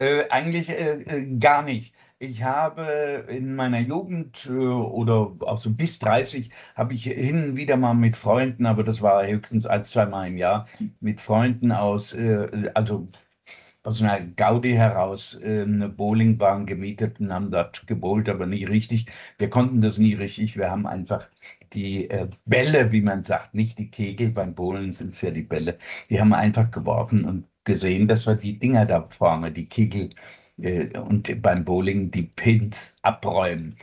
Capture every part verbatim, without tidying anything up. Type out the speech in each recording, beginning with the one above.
Äh, eigentlich äh, äh, gar nicht. Ich habe in meiner Jugend äh, oder auch so bis dreißig habe ich hin und wieder mal mit Freunden, aber das war höchstens ein, zwei Mal im Jahr, mit Freunden aus, äh, also aus einer Gaudi heraus äh, eine Bowlingbahn gemietet und haben dort gebowlt, aber nie richtig. Wir konnten das nie richtig. Wir haben einfach die äh, Bälle, wie man sagt, nicht die Kegel, beim Bowlen sind es ja die Bälle, die haben wir einfach geworfen und gesehen, dass wir die Dinger da vorne, die Kegel äh, und beim Bowling die Pins abräumen.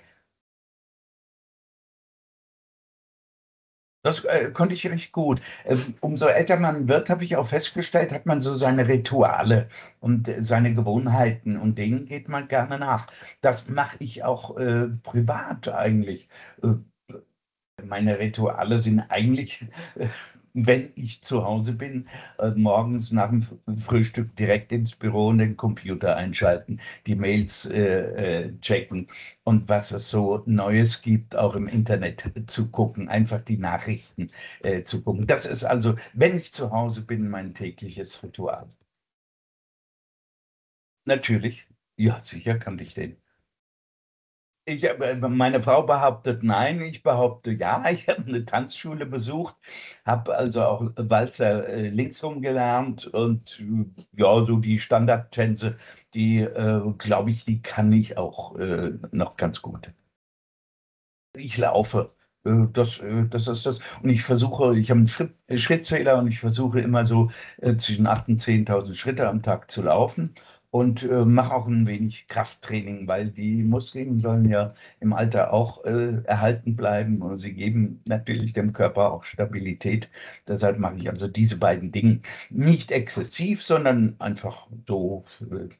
Das äh, konnte ich recht gut. Ähm, umso älter man wird, habe ich auch festgestellt, hat man so seine Rituale und äh, seine Gewohnheiten und denen geht man gerne nach. Das mache ich auch äh, privat eigentlich. Äh, Meine Rituale sind eigentlich, äh, wenn ich zu Hause bin, äh, morgens nach dem F- Frühstück direkt ins Büro und den Computer einschalten, die Mails äh, äh, checken und was es so Neues gibt, auch im Internet zu gucken, einfach die Nachrichten äh, zu gucken. Das ist also, wenn ich zu Hause bin, mein tägliches Ritual. Natürlich, ja, sicher kann ich den. Ich, äh, meine Frau behauptet nein, ich behaupte ja. Ich habe eine Tanzschule besucht, habe also auch Walzer äh, linksrum gelernt und äh, ja, so die Standardtänze, die äh, glaube ich, die kann ich auch äh, noch ganz gut. Ich laufe. Äh, Das, äh, das ist das. Und ich versuche, ich habe einen Schritt, äh, Schrittzähler und ich versuche immer so äh, zwischen achttausend und zehntausend Schritte am Tag zu laufen und äh, mache auch ein wenig Krafttraining, weil die Muskeln sollen ja im Alter auch äh, erhalten bleiben und sie geben natürlich dem Körper auch Stabilität. Deshalb mache ich also diese beiden Dinge nicht exzessiv, sondern einfach so. äh,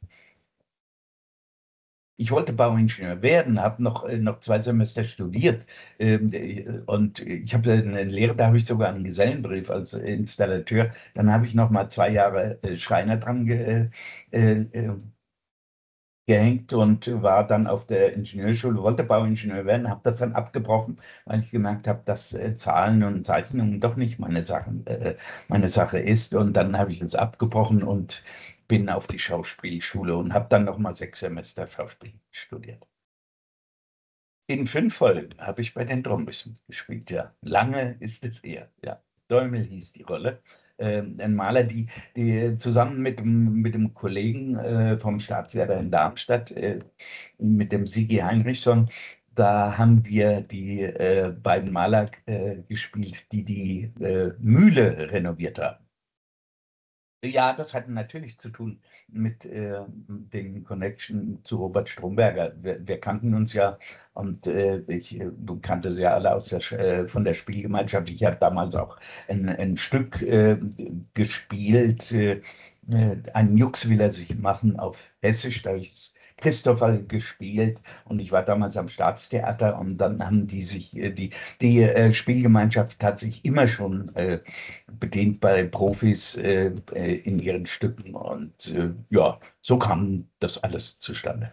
Ich wollte Bauingenieur werden, habe noch, äh, noch zwei Semester studiert. Ähm, äh, und ich habe eine Lehre, da habe ich sogar einen Gesellenbrief als Installateur. Dann habe ich noch mal zwei Jahre äh, Schreiner dran ge, äh, äh, gehängt und war dann auf der Ingenieurschule, wollte Bauingenieur werden, habe das dann abgebrochen, weil ich gemerkt habe, dass äh, Zahlen und Zeichnungen doch nicht meine Sachen, äh, meine Sache ist. Und dann habe ich es abgebrochen und bin auf die Schauspielschule und habe dann noch mal sechs Semester Schauspiel studiert. In fünf Folgen habe ich bei den Trombeers mitgespielt, ja. Lange ist es her, ja. Däumel hieß die Rolle. Ähm, ein Maler, die, die zusammen mit dem, mit dem Kollegen äh, vom Staatstheater in Darmstadt, äh, mit dem Sigi Heinrichson, da haben wir die äh, beiden Maler äh, gespielt, die die äh, Mühle renoviert haben. Ja, das hat natürlich zu tun mit äh, den Connection zu Robert Stromberger. Wir, wir kannten uns ja und äh, ich äh, du kannte sie ja alle aus der, Sch- äh, von der Spielgemeinschaft. Ich habe damals auch ein, ein Stück äh, gespielt, äh, äh, einen Jux will er sich machen auf Hessisch, da habe ich Christopher gespielt und ich war damals am Staatstheater und dann haben die sich, äh, die, die äh, Spielgemeinschaft hat sich immer schon äh, bedient bei Profis äh, äh, in ihren Stücken. Und äh, ja, so kam das alles zustande.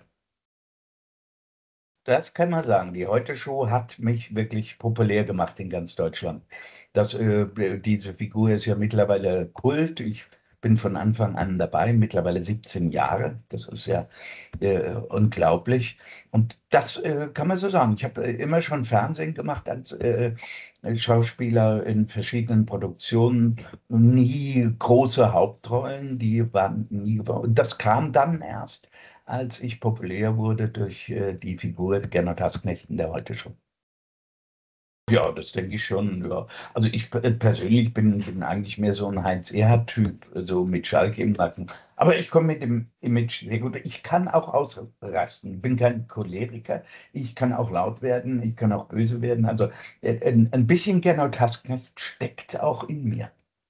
Das kann man sagen. Die Heute-Show hat mich wirklich populär gemacht in ganz Deutschland. Das, äh, diese Figur ist ja mittlerweile Kult. Ich bin von Anfang an dabei, mittlerweile siebzehn Jahre. Das ist ja äh, unglaublich. Und das äh, kann man so sagen. Ich habe äh, immer schon Fernsehen gemacht als äh, Schauspieler in verschiedenen Produktionen. Nie große Hauptrollen, die waren nie. Und das kam dann erst, als ich populär wurde durch äh, die Figur Gernot Hassknecht in der Heute Show. Ja, das denke ich schon. Ja. Also ich äh, persönlich bin, bin eigentlich mehr so ein Heinz Erhardt-Typ, so mit Schalke im Nacken. Aber ich komme mit dem Image sehr gut. Ich kann auch ausrasten. Ich bin kein Choleriker. Ich kann auch laut werden. Ich kann auch böse werden. Also äh, ein, ein bisschen Gernot Hassknecht steckt auch in mir.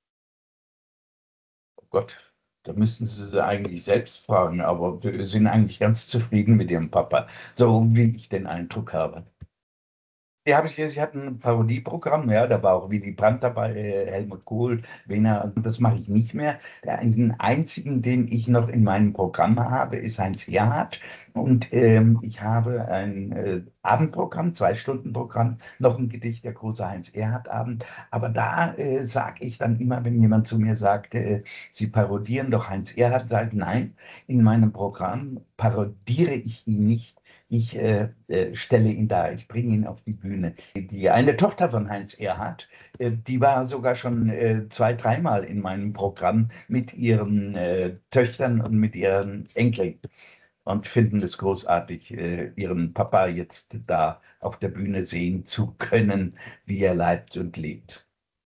Oh Gott, da müssten Sie sie eigentlich selbst fragen. Aber wir sind eigentlich ganz zufrieden mit Ihrem Papa, so wie ich den Eindruck habe. Ja, habe ich, ich hatte ein Parodieprogramm, ja, da war auch Willy Brandt dabei, äh, Helmut Kohl, Wiener, das mache ich nicht mehr. Der, den einzigen, den ich noch in meinem Programm habe, ist Heinz Erhardt und ähm, ich habe ein äh, Abendprogramm, Zwei-Stunden-Programm, noch ein Gedicht, der große Heinz-Erhardt-Abend. Aber da äh, sage ich dann immer, wenn jemand zu mir sagt, äh, Sie parodieren doch Heinz Erhardt, sage ich, nein, in meinem Programm parodiere ich ihn nicht. Ich äh, äh, stelle ihn dar, ich bringe ihn auf die Bühne. Die eine Tochter von Heinz Erhardt, äh, die war sogar schon äh, zwei, dreimal in meinem Programm mit ihren äh, Töchtern und mit ihren Enkeln und finden es großartig, äh, ihren Papa jetzt da auf der Bühne sehen zu können, wie er leibt und lebt.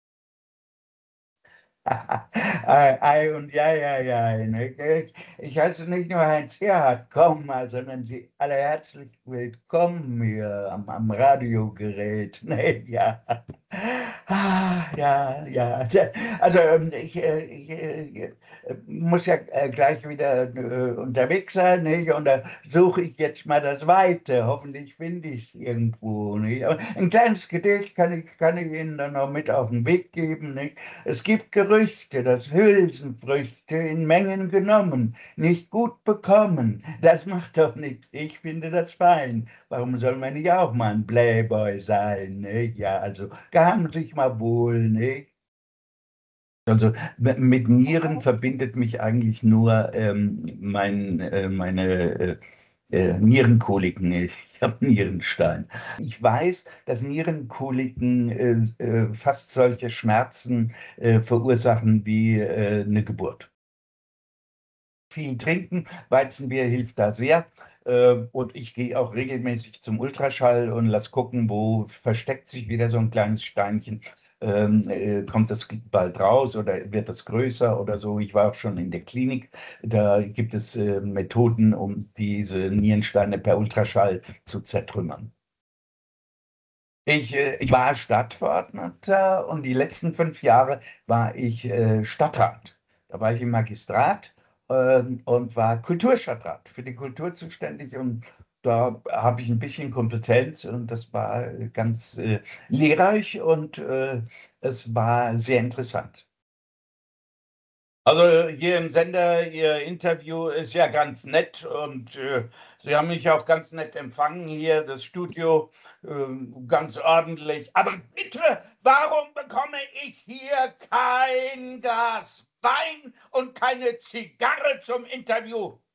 Ei, ei und ja, ja, ja. Ne? Ich, ich heiße nicht nur Heinz Erhardt, komm mal, sondern Sie alle herzlich willkommen hier am, am Radiogerät. Ne? Ja. Ah, ja, ja. Also ähm, ich, äh, ich äh, muss ja äh, gleich wieder äh, unterwegs sein, nicht? Und da suche ich jetzt mal das Weite. Hoffentlich finde ich es irgendwo, nicht? Aber ein kleines Gedicht kann ich, kann ich Ihnen dann noch mit auf den Weg geben, nicht? Es gibt Gerüchte, dass Hülsenfrüchte in Mengen genommen nicht gut bekommen. Das macht doch nichts. Ich finde das fein. Warum soll man nicht auch mal ein Playboy sein? Nicht? Ja, also gaben sich mal wohl, nicht? Also m- mit Nieren verbindet mich eigentlich nur ähm, mein, äh, meine äh, äh, Nierenkoliken. Ich habe Nierenstein. Ich weiß, dass Nierenkoliken äh, äh, fast solche Schmerzen äh, verursachen wie äh, eine Geburt. Viel trinken, Weizenbier hilft da sehr. Äh, Und ich gehe auch regelmäßig zum Ultraschall und lass gucken, wo versteckt sich wieder so ein kleines Steinchen. Ähm, äh, kommt das bald raus oder wird das größer oder so? Ich war auch schon in der Klinik. Da gibt es äh, Methoden, um diese Nierensteine per Ultraschall zu zertrümmern. Ich, äh, ich war Stadtverordneter und die letzten fünf Jahre war ich äh, Stadtrat. Da war ich im Magistrat ähm, und war Kulturstadtrat, für die Kultur zuständig. Und da habe ich ein bisschen Kompetenz und das war ganz äh, lehrreich und äh, es war sehr interessant. Also hier im Sender, Ihr Interview ist ja ganz nett und äh, Sie haben mich auch ganz nett empfangen hier, das Studio ähm, ganz ordentlich. Aber bitte, warum bekomme ich hier kein Glas Wein und keine Zigarre zum Interview?